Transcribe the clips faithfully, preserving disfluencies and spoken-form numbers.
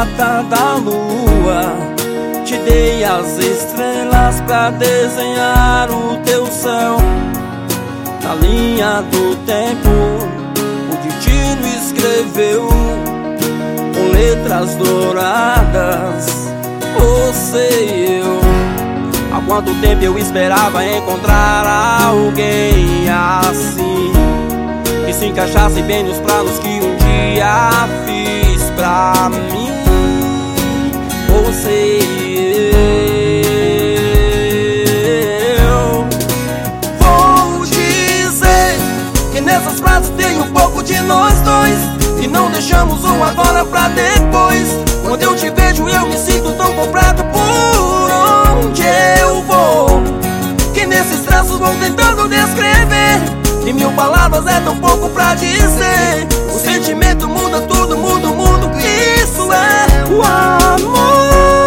prata da lua, te dei as estrelas pra desenhar o teu céu. Na linha do tempo, o destino escreveu com letras douradas, você e eu. Há quanto tempo eu esperava encontrar alguém assim, que se encaixasse bem nos planos que um dia fiz pra mim. Você e eu. Vou dizer que nessas frases tem um pouco de nós dois, e não deixamos um agora pra depois. Quando eu te vejo eu me sinto tão completo por onde eu vou, que nesses traços vou tentando descrever, e mil palavras é tão pouco pra dizer. O sentimento muda tudo, muda o mundo, isso é o amor.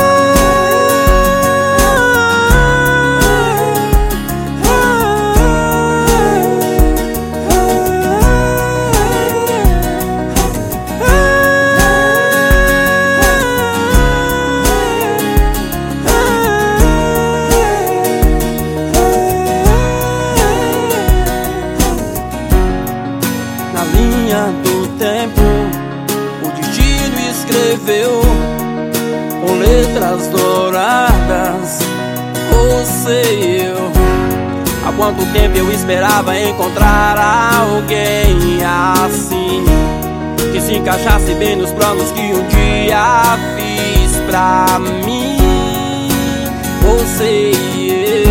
Do tempo, o destino escreveu com letras douradas, você e eu. Há quanto tempo eu esperava encontrar alguém assim, que se encaixasse bem nos planos que um dia fiz pra mim. Você e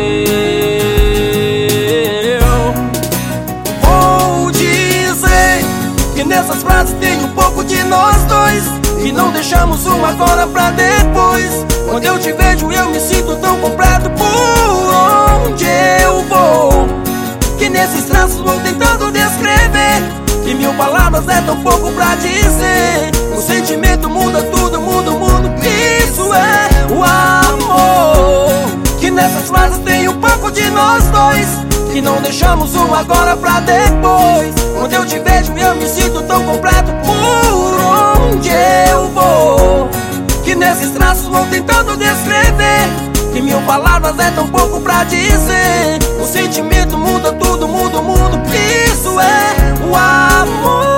eu. Vou dizer que nessas frases tem um pouco de nós dois, e não deixamos um agora pra depois. Quando eu te vejo eu me sinto tão completo por onde eu vou, que nesses traços vou tentando descrever, e mil palavras é tão pouco pra dizer. O sentimento muda tudo, muda o mundo, isso é o amor. Que nessas frases tem um pouco de nós dois, e não deixamos um agora pra depois. Quando eu te vejo eu me sinto tão completo por onde eu vou, que nesses traços vou tentando descrever, e mil palavras é tão pouco pra dizer. O sentimento muda tudo, muda o mundo, isso é o amor.